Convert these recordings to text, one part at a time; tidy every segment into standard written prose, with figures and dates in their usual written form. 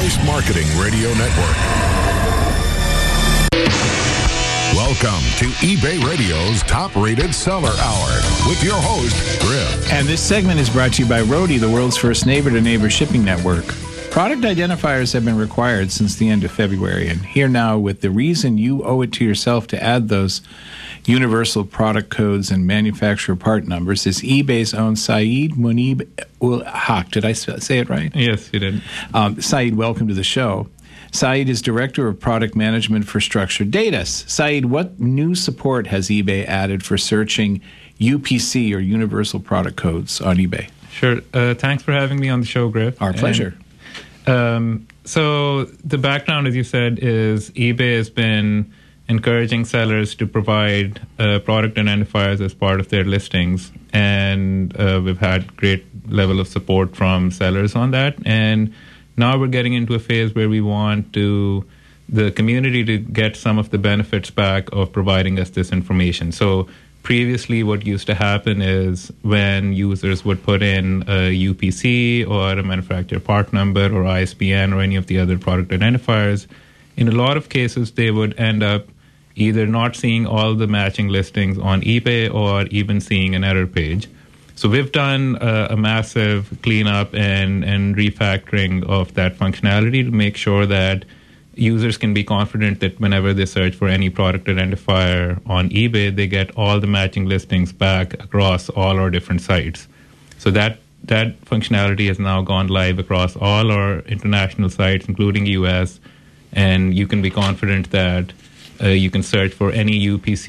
Voice Marketing Radio Network. Welcome to eBay Radio's top-rated seller hour with your host, Griff. And this segment is brought to you by Roadie, the world's first neighbor-to-neighbor shipping network. Product identifiers have been required since the end of February, and here now with the reason you owe it to yourself to add those universal product codes and manufacturer part numbers is eBay's own Saeed Munib ul Haq. Did I say it right? Yes, you did. Saeed, welcome to the show. Saeed is Director of Product Management for Structured Data. Saeed, what new support has eBay added for searching UPC or Universal Product Codes on eBay? Sure. Thanks for having me on the show, Griff. Our pleasure. So the background, as you said, is eBay has been encouraging sellers to provide product identifiers as part of their listings. And we've had great level of support from sellers on that. And now we're getting into a phase where we want the community to get some of the benefits back of providing us this information. So previously, what used to happen is when users would put in a UPC or a manufacturer part number or ISBN or any of the other product identifiers, in a lot of cases, they would end up either not seeing all the matching listings on eBay or even seeing an error page. So we've done a massive cleanup and refactoring of that functionality to make sure that users can be confident that whenever they search for any product identifier on eBay, they get all the matching listings back across all our different sites. So that functionality has now gone live across all our international sites, including US, and you can be confident that you can search for any UPC,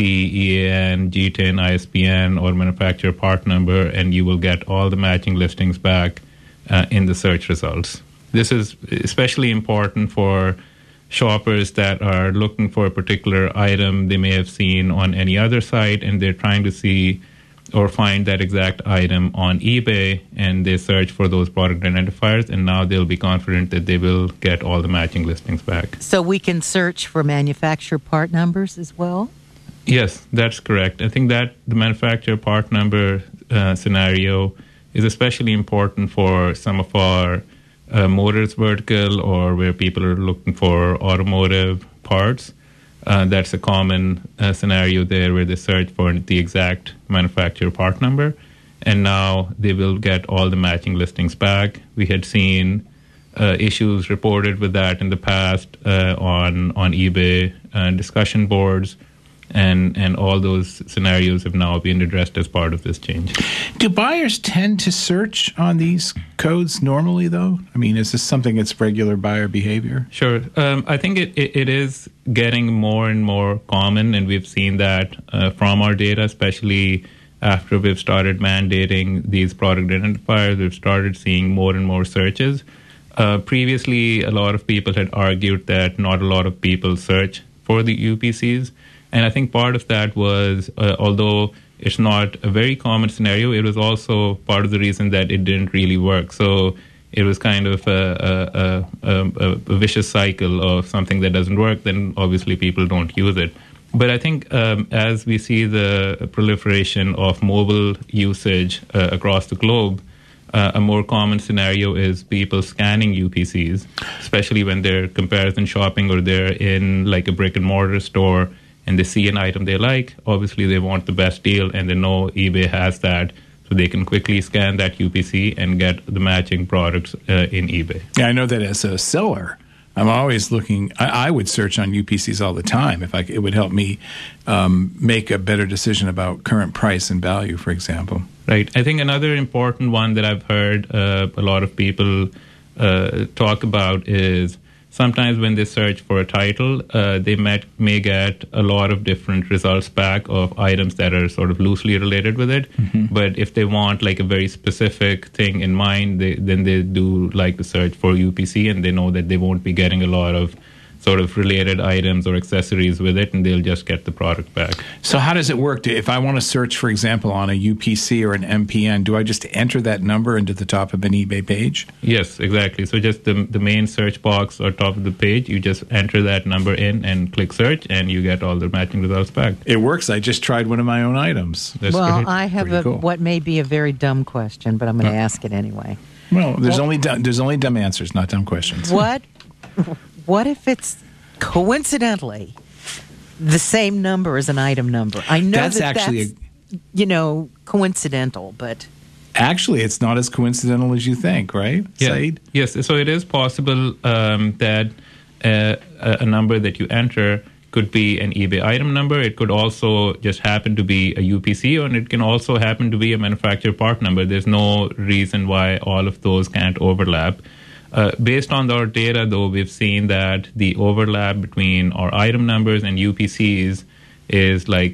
EAN, GTIN, ISBN, or manufacturer part number, and you will get all the matching listings back in the search results. This is especially important for shoppers that are looking for a particular item they may have seen on any other site, and they're trying to see or find that exact item on eBay, and they search for those product identifiers, and now they'll be confident that they will get all the matching listings back. So we can search for manufacturer part numbers as well? Yes, that's correct. I think that the manufacturer part number scenario is especially important for some of our motors vertical or where people are looking for automotive parts. That's a common scenario there where they search for the exact manufacturer part number, and now they will get all the matching listings back. We had seen issues reported with that in the past on eBay discussion boards, and all those scenarios have now been addressed as part of this change. Do buyers tend to search on these codes normally, though? I mean, is this something that's regular buyer behavior? Sure. I think it is getting more and more common, and we've seen that from our data, especially after we've started mandating these product identifiers. We've started seeing more and more searches. Previously, a lot of people had argued that not a lot of people search for the UPCs. And I think part of that was, although it's not a very common scenario, it was also part of the reason that it didn't really work. So it was kind of a vicious cycle of something that doesn't work, then obviously people don't use it. But I think as we see the proliferation of mobile usage across the globe, a more common scenario is people scanning UPCs, especially when they're comparison shopping or they're in like a brick and mortar store and they see an item they like. Obviously, they want the best deal, and they know eBay has that, so they can quickly scan that UPC and get the matching products in eBay. Yeah, I know that as a seller, I'm always looking. I would search on UPCs all the time if it would help me make a better decision about current price and value, for example. Right. I think another important one that I've heard a lot of people talk about is sometimes when they search for a title, they may get a lot of different results back of items that are sort of loosely related with it. Mm-hmm. But if they want like a very specific thing in mind, then they do like to search for UPC, and they know that they won't be getting a lot of sort of related items or accessories with it, and they'll just get the product back. So how does it work? If I want to search, for example, on a UPC or an MPN, do I just enter that number into the top of an eBay page? Yes, exactly. So just the main search box or top of the page, you just enter that number in and click search, and you get all the matching results back. It works. I just tried one of my own items. That's well, great. I have cool. what may be a very dumb question, but I'm going to ask it anyway. Well, there's only dumb answers, not dumb questions. What What if it's coincidentally the same number as an item number? I know That's actually coincidental, but actually it's not as coincidental as you think, right, Saeed? Yes. So it is possible that a number that you enter could be an eBay item number. It could also just happen to be a UPC, and it can also happen to be a manufacturer part number. There's no reason why all of those can't overlap. Based on our data, though, we've seen that the overlap between our item numbers and UPCs is like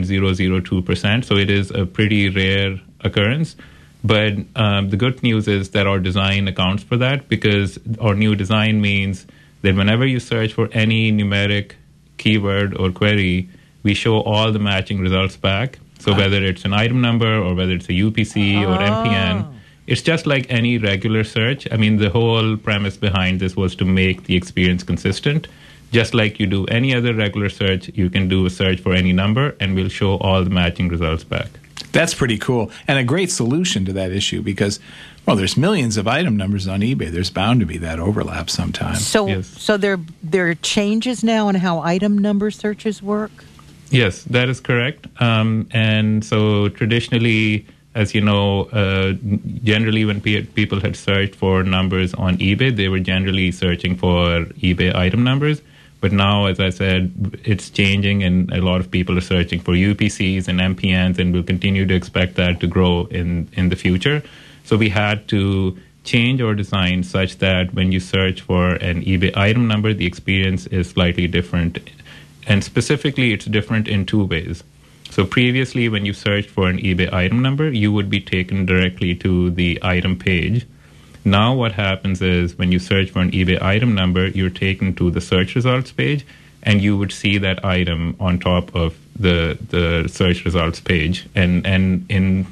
0.002%. So it is a pretty rare occurrence. But the good news is that our design accounts for that, because our new design means that whenever you search for any numeric keyword or query, we show all the matching results back. So whether it's an item number or whether it's a UPC or MPN, it's just like any regular search. I mean, the whole premise behind this was to make the experience consistent. Just like you do any other regular search, you can do a search for any number, and we'll show all the matching results back. That's pretty cool, and a great solution to that issue because, well, there's millions of item numbers on eBay. There's bound to be that overlap sometime. So there are changes now in how item number searches work? Yes, that is correct. And so traditionally, as you know, generally when people had searched for numbers on eBay, they were generally searching for eBay item numbers. But now, as I said, it's changing, and a lot of people are searching for UPCs and MPNs, and we'll continue to expect that to grow in the future. So we had to change our design such that when you search for an eBay item number, the experience is slightly different. And specifically, it's different in two ways. So previously, when you searched for an eBay item number, you would be taken directly to the item page. Now what happens is when you search for an eBay item number, you're taken to the search results page, and you would see that item on top of the search results page. And in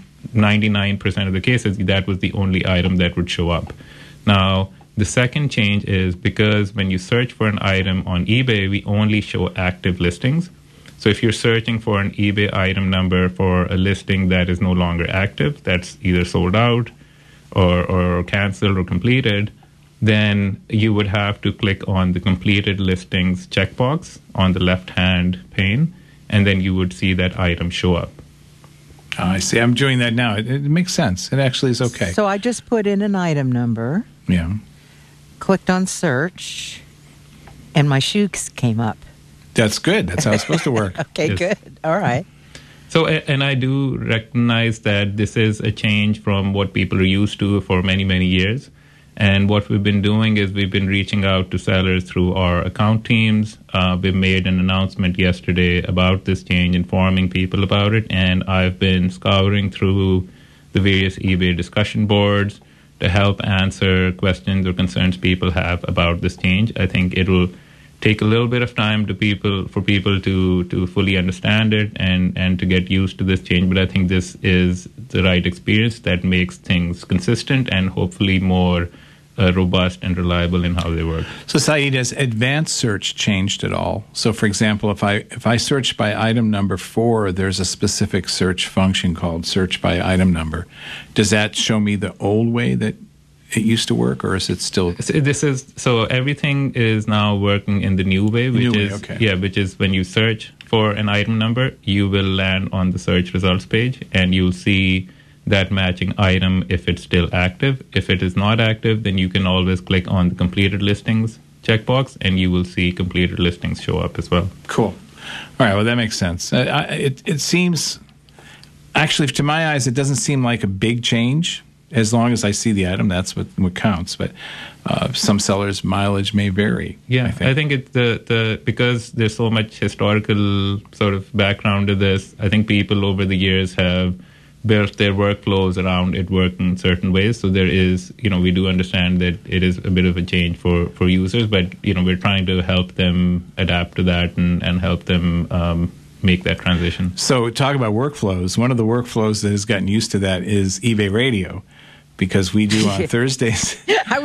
99% of the cases, that was the only item that would show up. Now, the second change is because when you search for an item on eBay, we only show active listings. So if you're searching for an eBay item number for a listing that is no longer active, that's either sold out or canceled or completed, then you would have to click on the completed listings checkbox on the left-hand pane, and then you would see that item show up. Oh, I see. I'm doing that now. It makes sense. It actually is okay. So I just put in an item number, clicked on search, and my shoes came up. That's good. That's how it's supposed to work. Okay, Yes. good. All right. So, and I do recognize that this is a change from what people are used to for many, many years. And what we've been doing is we've been reaching out to sellers through our account teams. We made an announcement yesterday about this change, informing people about it. And I've been scouring through the various eBay discussion boards to help answer questions or concerns people have about this change. I think it'll take a little bit of time for people to fully understand it and to get used to this change. But I think this is the right experience that makes things consistent and hopefully more robust and reliable in how they work. So, Saeed, has advanced search changed at all? So, for example, if I search by item number 4, there's a specific search function called search by item number. Does that show me the old way that it used to work, or is it still? So everything is now working in the new way, which is when you search for an item number, you will land on the search results page, and you'll see that matching item if it's still active. If it is not active, then you can always click on the completed listings checkbox, and you will see completed listings show up as well. Cool. All right. Well, that makes sense. It seems, actually, to my eyes, it doesn't seem like a big change. As long as I see the item, that's what counts. But some sellers' mileage may vary. Yeah, I think it's because there's so much historical sort of background to this. I think people over the years have built their workflows around it working certain ways. So there is, we do understand that it is a bit of a change for users, but we're trying to help them adapt to that and help them make that transition. So talk about workflows. One of the workflows that has gotten used to that is eBay Radio, because we do on Thursdays.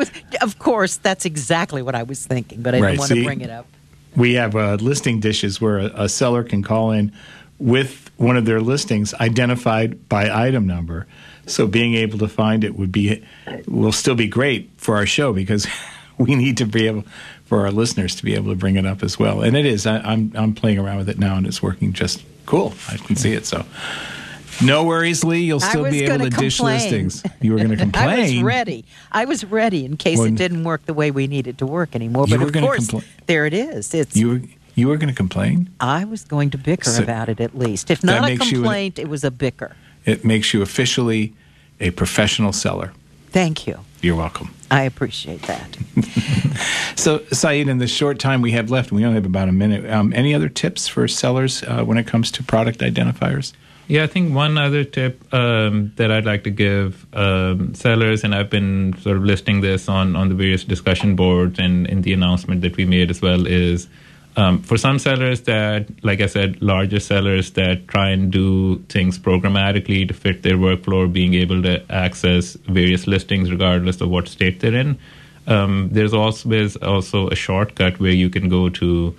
Of course, that's exactly what I was thinking, but I didn't want to bring it up. We have listing dishes where a seller can call in with one of their listings identified by item number. So being able to find it will still be great for our show, because we need to be able, for our listeners to be able to bring it up as well. And it is. I'm playing around with it now, and it's working just cool. I can see it. So no worries, Lee. You'll still be able to dish listings. You were going to complain. I was ready in case it didn't work the way we needed to work anymore. But of course, there it is. You were going to complain? I was going to bicker about it at least. If not a complaint, it was a bicker. It makes you officially a professional seller. Thank you. You're welcome. I appreciate that. So, Saeed, in the short time we have left, we only have about a minute. Any other tips for sellers when it comes to product identifiers? Yeah, I think one other tip that I'd like to give sellers, and I've been sort of listing this on the various discussion boards and in the announcement that we made as well, is for some sellers that, like I said, larger sellers that try and do things programmatically to fit their workflow, being able to access various listings regardless of what state they're in. There's also a shortcut where you can go to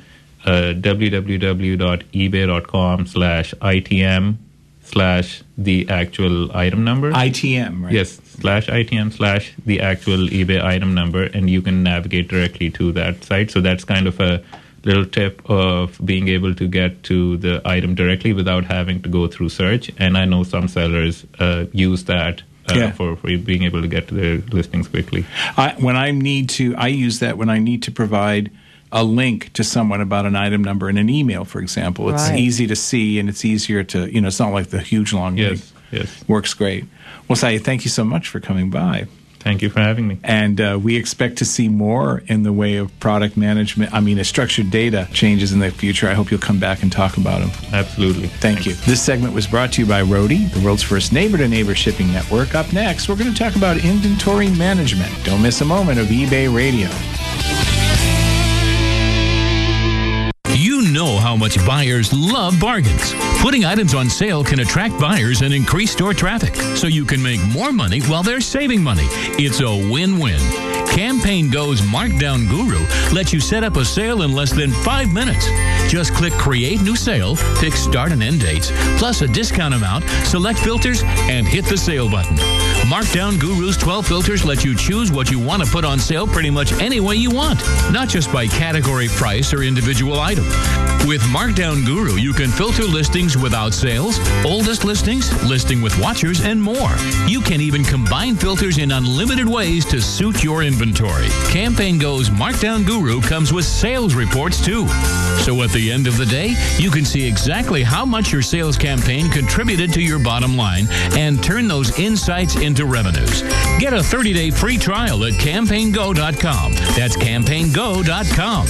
www.ebay.com/ITM/the actual item number. ITM, right? Yes, /ITM/the actual eBay item number, and you can navigate directly to that site. So that's kind of a little tip of being able to get to the item directly without having to go through search. And I know some sellers use that for being able to get to their listings quickly. I use that when I need to provide a link to someone about an item number in an email, for example. It's easy to see, and it's easier to, it's not like the huge long link. Yes. Works great. Well, Saeed, thank you so much for coming by. Thank you for having me. And we expect to see more in the way of product management. Structured data changes in the future. I hope you'll come back and talk about them. Absolutely. Thank you. This segment was brought to you by Roadie, the world's first neighbor-to-neighbor shipping network. Up next, we're going to talk about inventory management. Don't miss a moment of eBay Radio. You know how much buyers love bargains. Putting items on sale can attract buyers and increase store traffic, so you can make more money while they're saving money. It's a win-win. Campaign Go's Markdown Guru lets you set up a sale in less than 5 minutes. Just click Create New Sale, pick Start and End Dates, plus a discount amount, select filters, and hit the sale button. Markdown Guru's 12 filters let you choose what you want to put on sale pretty much any way you want, not just by category, price, or individual item. With Markdown Guru, you can filter listings without sales, oldest listings, listing with watchers, and more. You can even combine filters in unlimited ways to suit your inventory. Campaign Go's Markdown Guru comes with sales reports too. So at the end of the day, you can see exactly how much your sales campaign contributed to your bottom line and turn those insights into revenues. Get a 30-day free trial at CampaignGo.com. That's CampaignGo.com.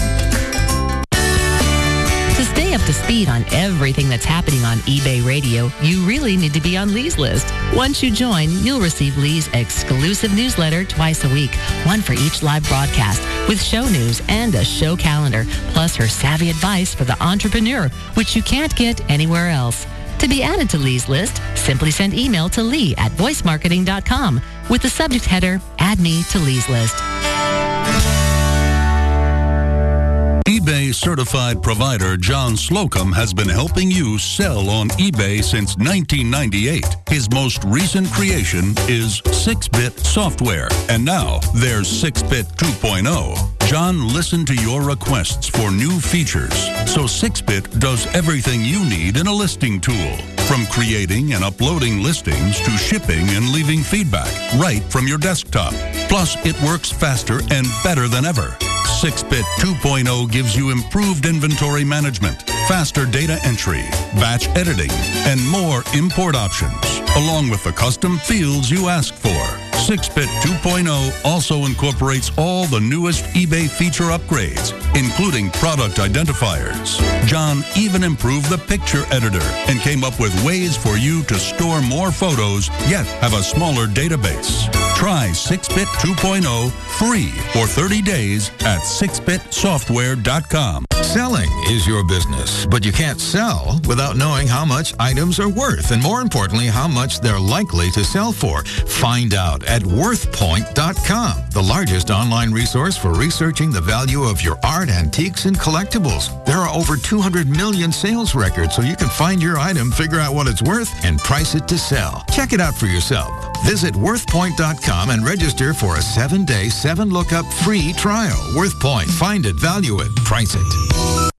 To stay up to speed on everything that's happening on eBay Radio, you really need to be on Lee's list. Once you join, you'll receive Lee's exclusive newsletter twice a week, one for each live broadcast, with show news and a show calendar, plus her savvy advice for the entrepreneur, which you can't get anywhere else. To be added to Lee's list, simply send email to lee@voicemarketing.com with the subject header, Add Me to Lee's List. eBay certified provider John Slocum has been helping you sell on eBay since 1998. His most recent creation is 6-Bit Software, and now there's 6-Bit 2.0. John listened to your requests for new features, so 6-Bit does everything you need in a listing tool. From creating and uploading listings to shipping and leaving feedback right from your desktop. Plus, it works faster and better than ever. 6-Bit 2.0 gives you improved inventory management, faster data entry, batch editing, and more import options, along with the custom fields you ask for. 6-Bit 2.0 also incorporates all the newest eBay feature upgrades, including product identifiers. John even improved the picture editor and came up with ways for you to store more photos, yet have a smaller database. Try 6-Bit 2.0 free for 30 days at 6bitsoftware.com. Selling is your business, but you can't sell without knowing how much items are worth, and more importantly, how much they're likely to sell for. Find out at worthpoint.com, the largest online resource for researching the value of your art, antiques, and collectibles. There There are over 200 million sales records, so you can find your item, figure out what it's worth, and price it to sell. Check it out for yourself. Visit WorthPoint.com and register for a 7-day, 7-lookup free trial. WorthPoint. Find it, value it, price it.